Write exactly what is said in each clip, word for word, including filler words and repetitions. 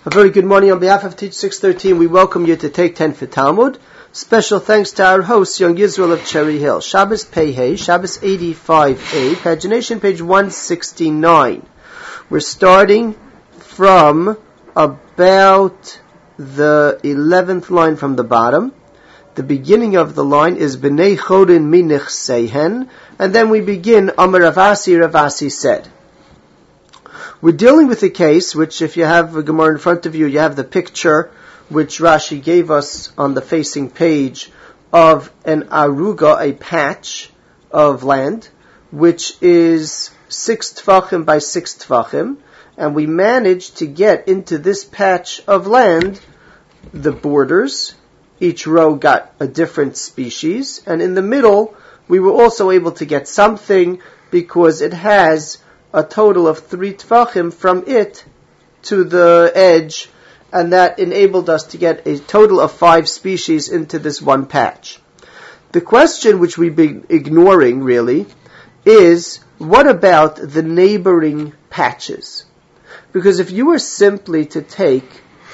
A very good morning on behalf of Teach six thirteen. We welcome you to Take ten for Talmud. Special thanks to our host, Young Israel of Cherry Hill. Shabbos Pei Hey, Shabbos eighty-five A, pagination page one sixty-nine. We're starting from about the eleventh line from the bottom. The beginning of the line is B'nei Chorin Minich Sehen, and then we begin Amar Ravasi, Ravasi said. We're dealing with a case which, if you have a Gemara in front of you, you have the picture which Rashi gave us on the facing page of an aruga, a patch of land, which is six tfachim by six tfachim, and we managed to get into this patch of land the borders. Each row got a different species, and in the middle we were also able to get something because it has a total of three tfachim from it to the edge, and that enabled us to get a total of five species into this one patch. The question which we've been ignoring, really, is what about the neighboring patches? Because if you were simply to take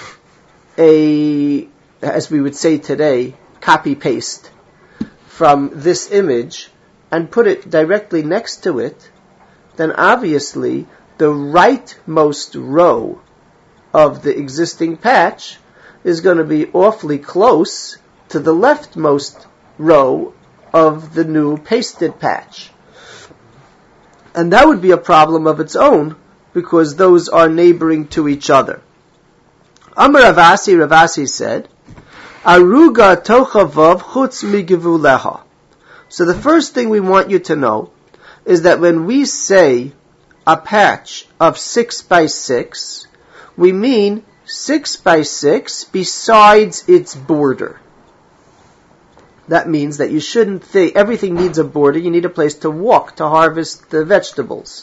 a, as we would say today, copy-paste from this image and put it directly next to it, then obviously the rightmost row of the existing patch is going to be awfully close to the leftmost row of the new pasted patch. And that would be a problem of its own, because those are neighboring to each other. Amar Ravasi, Ravasi said, Aruga tochavav chutz migivuleha. So the first thing we want you to know is that when we say a patch of six by six, we mean six by six besides its border. That means that you shouldn't think everything needs a border. You need a place to walk to harvest the vegetables.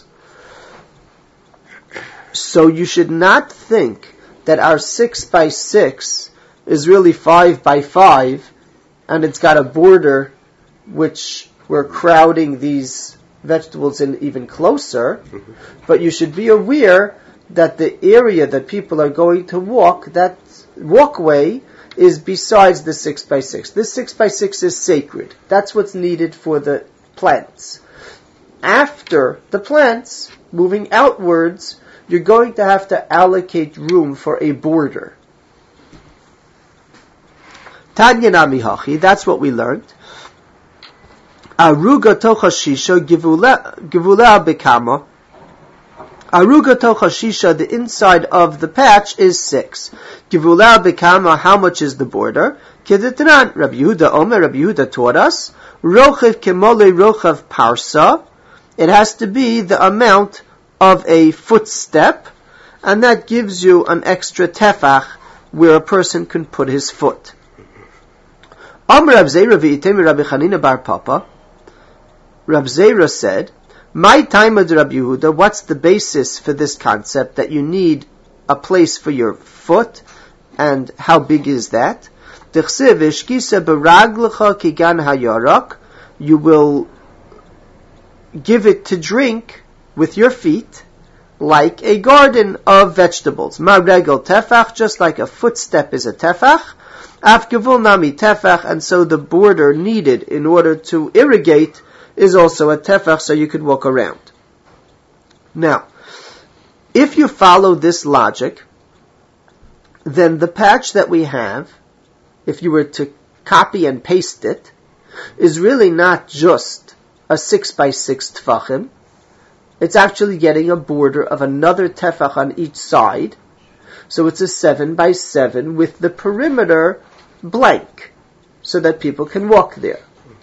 So you should not think that our six by six is really five by five and it's got a border which we're crowding these vegetables in even closer, mm-hmm. But you should be aware that the area that people are going to walk, that walkway, is besides the six by six. This six by six is sacred. That's what's needed for the plants. After the plants, moving outwards, you're going to have to allocate room for a border. Tanya nami hachi, that's what we learned. Aruga tocha shisha givulea bekama. Aruga tocha shisha, the inside of the patch is six. Givulea bekama, how much is the border? Kedetran, Rabbi Yehuda Omer, Rabbi Yehuda taught us, rochev kemole rochev parsa. It has to be the amount of a footstep, and that gives you an extra tefach where a person can put his foot. Amr Rav Zeira v'itemi Rabbi Chanina bar Papa. Rav Zeira said, my time of Rabbi Yehuda, what's the basis for this concept that you need a place for your foot, and how big is that? You will give it to drink with your feet like a garden of vegetables. Marregel tefach, just like a footstep is a tefach. Af gevul nami tefach, and so the border needed in order to irrigate is also a tefach, so you could walk around. Now, if you follow this logic, then the patch that we have, if you were to copy and paste it, is really not just a six by six tefachim. It's actually getting a border of another tefach on each side. So it's a seven by seven with the perimeter blank, so that people can walk there.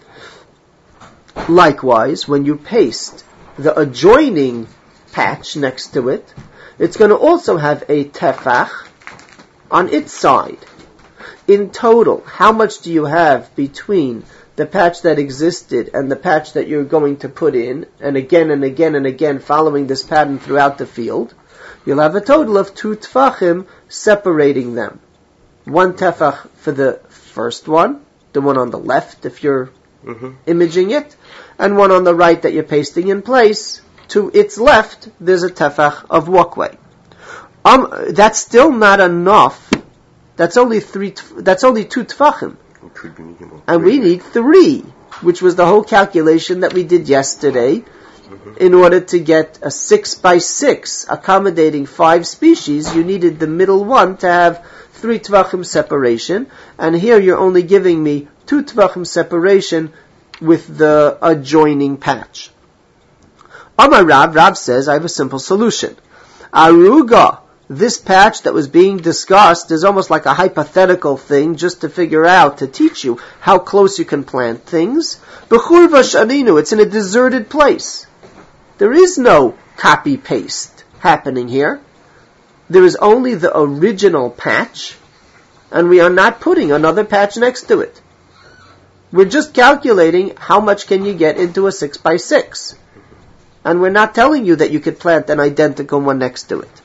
Likewise, when you paste the adjoining patch next to it, it's going to also have a tefach on its side. In total, how much do you have between the patch that existed and the patch that you're going to put in, and again and again and again following this pattern throughout the field? You'll have a total of two tefachim separating them. One tefach for the first one, the one on the left if you're mm-hmm. imaging it, and one on the right that you're pasting in place. To its left, there's a tefach of walkway. Um, that's still not enough. That's only three. That's only two tefachim, and we need three, which was the whole calculation that we did yesterday, mm-hmm. in order to get a six by six accommodating five species. You needed the middle one to have three tefachim separation, and here you're only giving me two tefachim separation with the adjoining patch. Amar Rav, Rav says, I have a simple solution. Aruga, this patch that was being discussed is almost like a hypothetical thing just to figure out, to teach you how close you can plant things. B'churva shaninu, it's in a deserted place. There is no copy-paste happening here. There is only the original patch, and we are not putting another patch next to it. We're just calculating how much can you get into a six by six. And we're not telling you that you could plant an identical one next to it.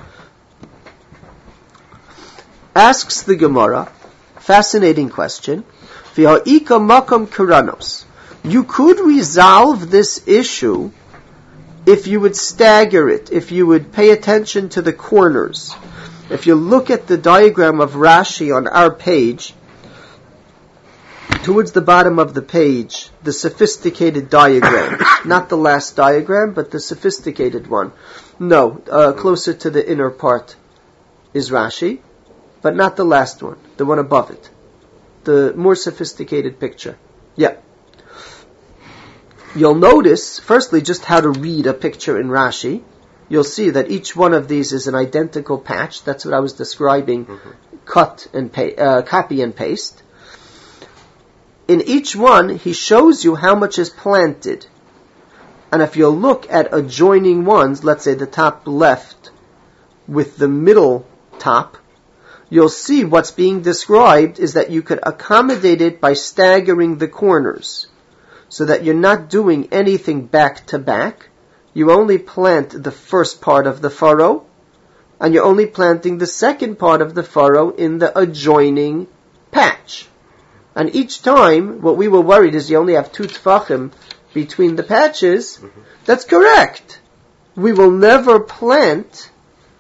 Asks the Gemara, fascinating question, V'ha'ika makam kuranos. You could resolve this issue if you would stagger it, if you would pay attention to the corners. If you look at the diagram of Rashi on our page, towards the bottom of the page, the sophisticated diagram, not the last diagram, but the sophisticated one. No, uh, closer to the inner part is Rashi, but not the last one, the one above it. The more sophisticated picture. Yeah. You'll notice, firstly, just how to read a picture in Rashi. You'll see that each one of these is an identical patch. That's what I was describing, mm-hmm. cut and pa- uh, copy and paste. In each one, he shows you how much is planted. And if you look at adjoining ones, let's say the top left with the middle top, you'll see what's being described is that you could accommodate it by staggering the corners, so that you're not doing anything back to back. You only plant the first part of the furrow, and you're only planting the second part of the furrow in the adjoining patch. And each time, what we were worried is you only have two tefachim between the patches. Mm-hmm. That's correct. We will never plant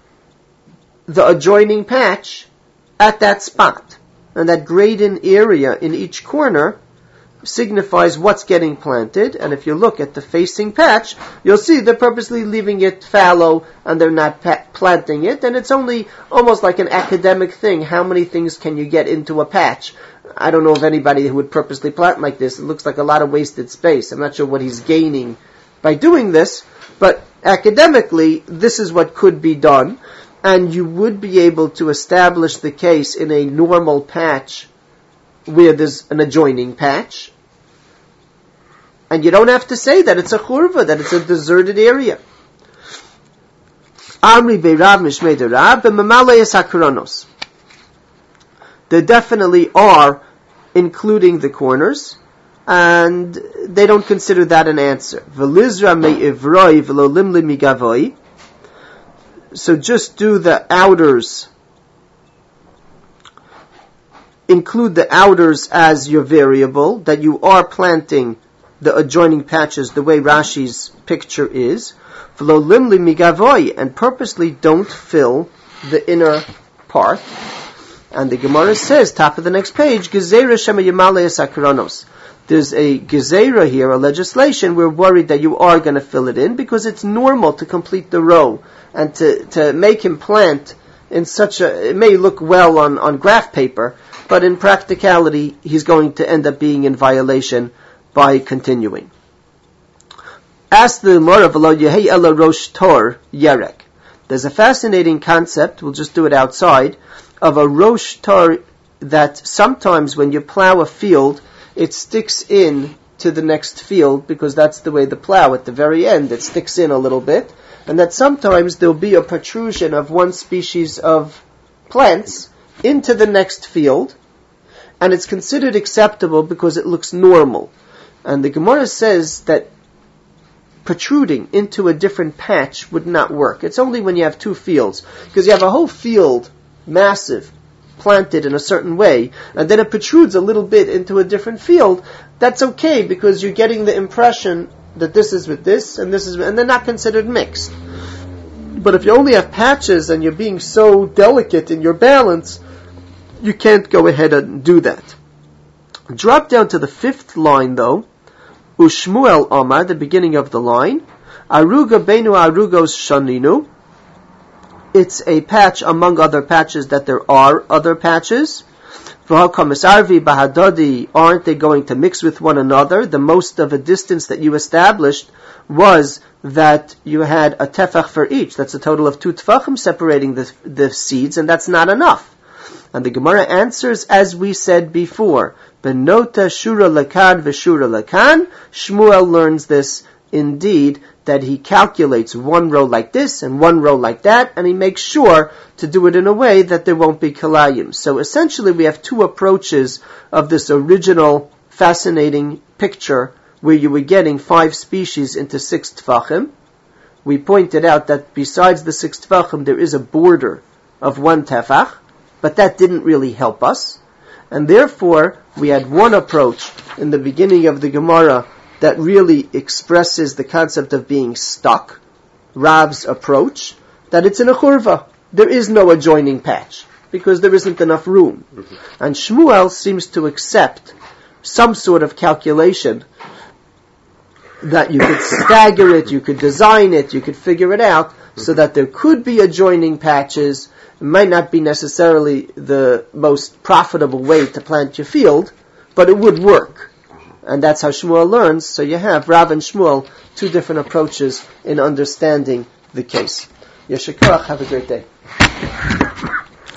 the adjoining patch at that spot. And that grayed-in area in each corner signifies what's getting planted. And if you look at the facing patch, you'll see they're purposely leaving it fallow and they're not pa- planting it. And it's only almost like an academic thing. How many things can you get into a patch? I don't know of anybody who would purposely plant like this. It looks like a lot of wasted space. I'm not sure what he's gaining by doing this, but academically, this is what could be done, and you would be able to establish the case in a normal patch where there's an adjoining patch, and you don't have to say that it's a churva, that it's a deserted area. Amri be'rav mishmei derav b'mamalei hakronos. There definitely are, including the corners, and they don't consider that an answer. So just do the outers, include the outers as your variable, that you are planting the adjoining patches the way Rashi's picture is, and purposely don't fill the inner part. And the Gemara says, top of the next page, Gezerah Shema Yamalei Sakronos. There's a Gezerah here, a legislation. We're worried that you are going to fill it in because it's normal to complete the row and to, to make him plant in such a, it may look well on, on graph paper, but in practicality, he's going to end up being in violation by continuing. Ask the Gemara, V'lo Yehei Ela Rosh Tor Yerek. There's a fascinating concept, we'll just do it outside, of a rosh tar that sometimes when you plow a field, it sticks in to the next field because that's the way the plow at the very end, it sticks in a little bit, and that sometimes there'll be a protrusion of one species of plants into the next field, and it's considered acceptable because it looks normal. And the Gemara says that protruding into a different patch would not work. It's only when you have two fields, because you have a whole field massive, planted in a certain way, and then it protrudes a little bit into a different field. That's okay because you're getting the impression that this is with this and this is with, and they're not considered mixed. But if you only have patches and you're being so delicate in your balance, you can't go ahead and do that. Drop down to the fifth line though. Ushmuel Omar, the beginning of the line. Aruga Beinu Arugos Shaninu. It's a patch among other patches that there are other patches. V'hakamasarvi Bahadadi, aren't they going to mix with one another? The most of a distance that you established was that you had a tefach for each. That's a total of two tefachim separating the, the seeds, and that's not enough. And the Gemara answers, as we said before, Benota Shura Lakan Veshura Lakan. Shmuel learns this indeed, that he calculates one row like this and one row like that, and he makes sure to do it in a way that there won't be kalayim. So essentially we have two approaches of this original fascinating picture where you were getting five species into six tefachim. We pointed out that besides the six tefachim there is a border of one tefach, but that didn't really help us. And therefore we had one approach in the beginning of the Gemara that really expresses the concept of being stuck, Rav's approach, that it's in a churva. There is no adjoining patch, because there isn't enough room. Mm-hmm. And Shmuel seems to accept some sort of calculation that you could stagger it, you could design it, you could figure it out, mm-hmm. so that there could be adjoining patches. It might not be necessarily the most profitable way to plant your field, but it would work. And that's how Shmuel learns. So you have Rav and Shmuel, two different approaches in understanding the case. Yeshua, have a great day.